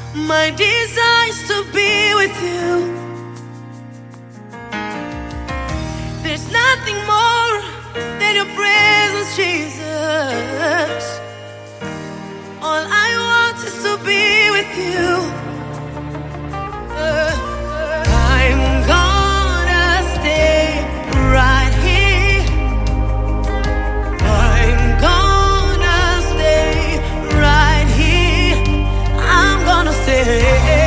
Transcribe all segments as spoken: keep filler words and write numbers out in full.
My desire is to be with you. There's nothing more than your presence, Jesus. All I want is to be with you. Uh, I'm gonna stay right here. I'm gonna stay right here. I'm gonna stay.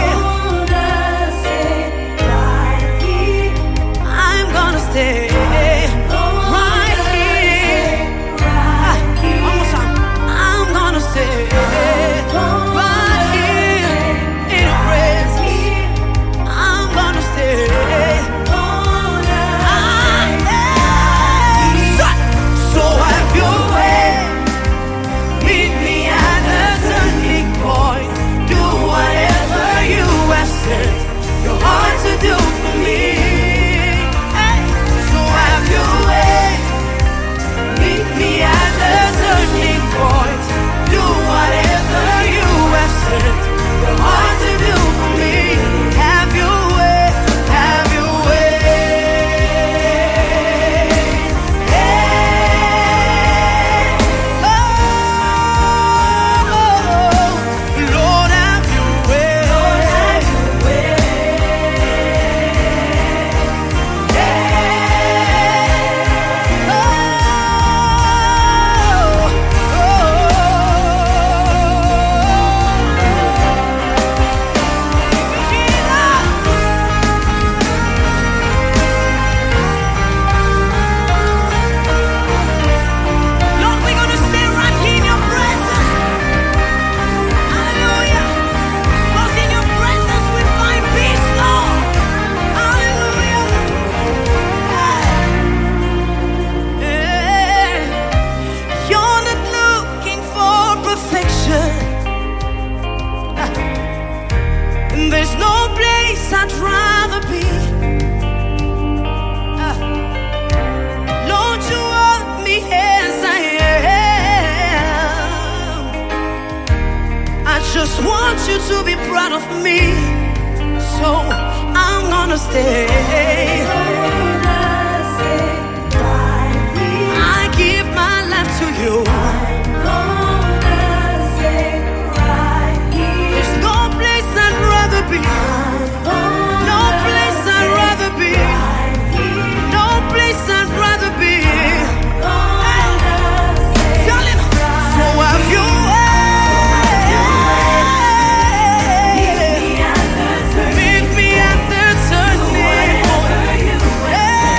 Stay right here. One more time. I'm gonna stay right here in your presence. I'm gonna stay. So have your way. Meet me at the turning point. Do whatever you have said your heart to do for me. Me at the turning point. Do whatever you have said your heart to do for me. Have your way, have your way. Hey. Oh, Lord, have your way. Lord, have your way. Yeah. Oh. There's no place I'd rather be. uh, Lord, you want me as I am. I just want you to be proud of me. So I'm gonna stay. I give my life to you. Be. No place I'd rather be. No place I'd rather be. Tell him. So have your way. Meet me at the turning point.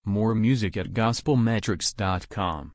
More music at gospel metrics dot com.